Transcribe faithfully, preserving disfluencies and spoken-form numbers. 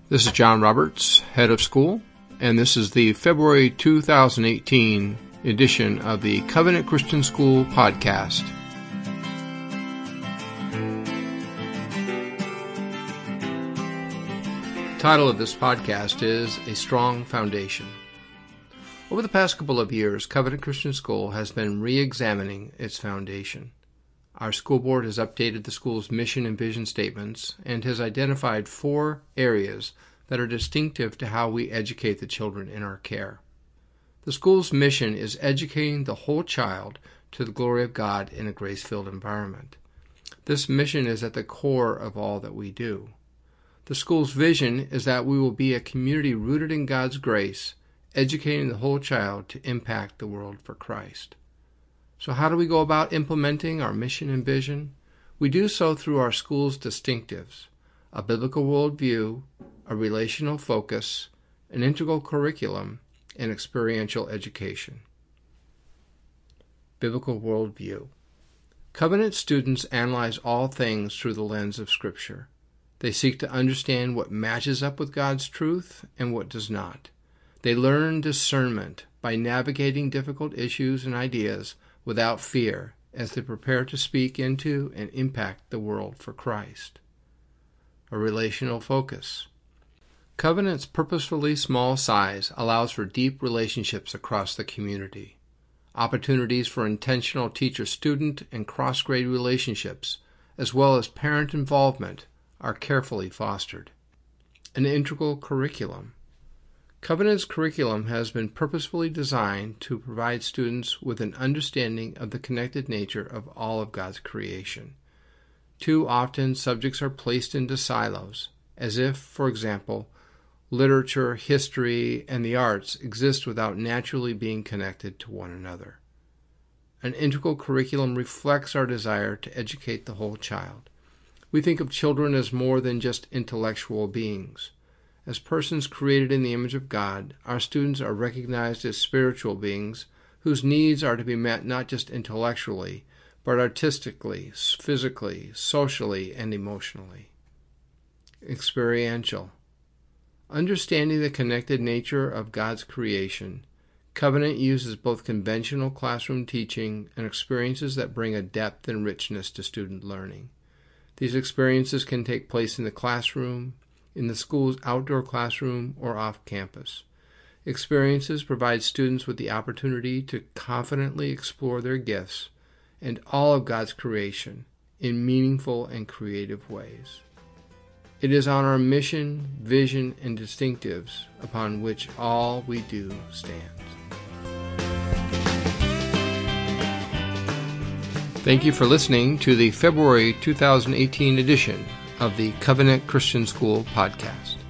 This is John Roberts, head of school, and this is the February two thousand eighteen edition of the Covenant Christian School podcast. The title of this podcast is A Strong Foundation. Over the past couple of years, Covenant Christian School has been re-examining its foundation. Our school board has updated the school's mission and vision statements and has identified four areas that are distinctive to how we educate the children in our care. The school's mission is educating the whole child to the glory of God in a grace-filled environment. This mission is at the core of all that we do. The school's vision is that we will be a community rooted in God's grace, educating the whole child to impact the world for Christ. So how do we go about implementing our mission and vision? We do so through our school's distinctives: a biblical worldview, a relational focus, an integral curriculum, and experiential education. Biblical worldview. Covenant students analyze all things through the lens of Scripture. They seek to understand what matches up with God's truth and what does not. They learn discernment by navigating difficult issues and ideas without fear as they prepare to speak into and impact the world for Christ. A relational focus. Covenant's purposefully small size allows for deep relationships across the community. Opportunities for intentional teacher-student and cross-grade relationships, as well as parent involvement, are carefully fostered. An integral curriculum. Covenant's curriculum has been purposefully designed to provide students with an understanding of the connected nature of all of God's creation. Too often, subjects are placed into silos, as if, for example, literature, history, and the arts exist without naturally being connected to one another. An integral curriculum reflects our desire to educate the whole child. We think of children as more than just intellectual beings. As persons created in the image of God, our students are recognized as spiritual beings whose needs are to be met not just intellectually, but artistically, physically, socially, and emotionally. Experiential. Understanding the connected nature of God's creation, Covenant uses both conventional classroom teaching and experiences that bring a depth and richness to student learning. These experiences can take place in the classroom, in the school's outdoor classroom, or off campus. Experiences provide students with the opportunity to confidently explore their gifts and all of God's creation in meaningful and creative ways. It is on our mission, vision, and distinctives upon which all we do stands. Thank you for listening to the February two thousand eighteen edition of the Covenant Christian School podcast.